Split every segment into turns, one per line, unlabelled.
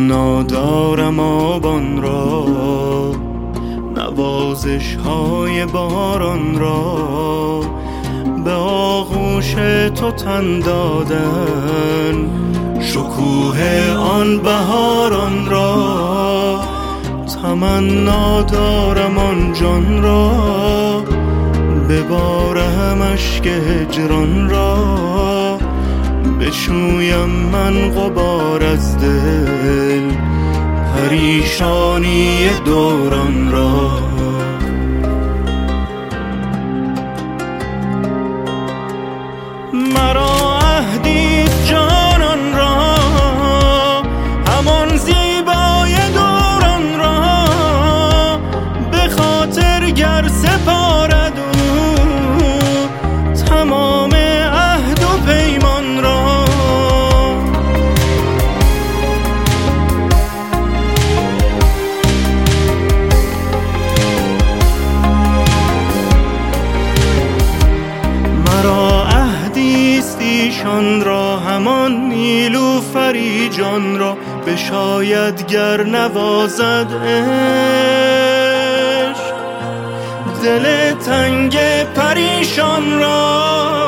نادارم آبان را، نوازش های باران را، به آغوش تو تن دادن، شکوه آن بهاران را. تمنا دارم آن جان را، ببارم اشک هجران را، بشویم من غبار از دل، پریشانی دوران را. مرا عهدی جانان را، همان زیبای دوران را، به خاطر گر سپارد او تمام عهد و پیمان را. مرا عهدی است ایشان را، همان نیلوفری جان را، بشاید گر نوازد عشق دل تنگ پریشان را.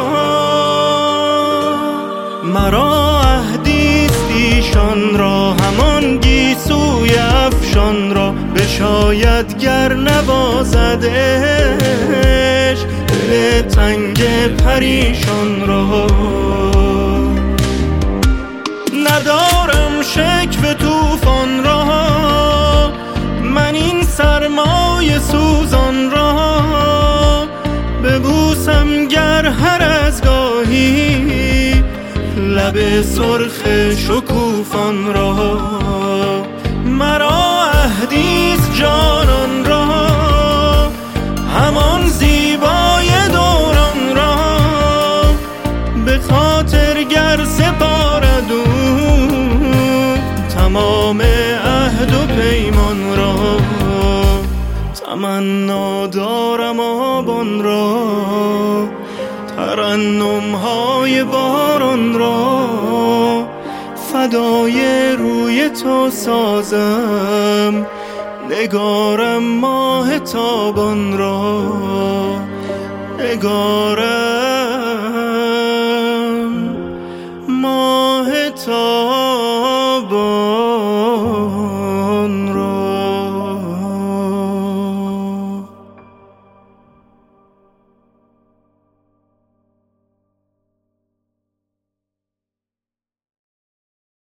مرا عهدی است ایشان را، همان گیسوی افشان را، بشاید گر نوازد عشق دل تنگ پریشان را. ندارم شکوه طوفان را، من این سرمای سوزان را، ببوسم گر هر از گاهی لب سرخ شکوفان را. مرا عهدی است جانان را، همان زیبای دوران را، به خاطر گر سپارد او تمام عهد و پیمان را. تمنا دارم آبان را، ترنم های باران را، فدای روی تو سازم نگارم ماه تابان را. نگارم ماه تابان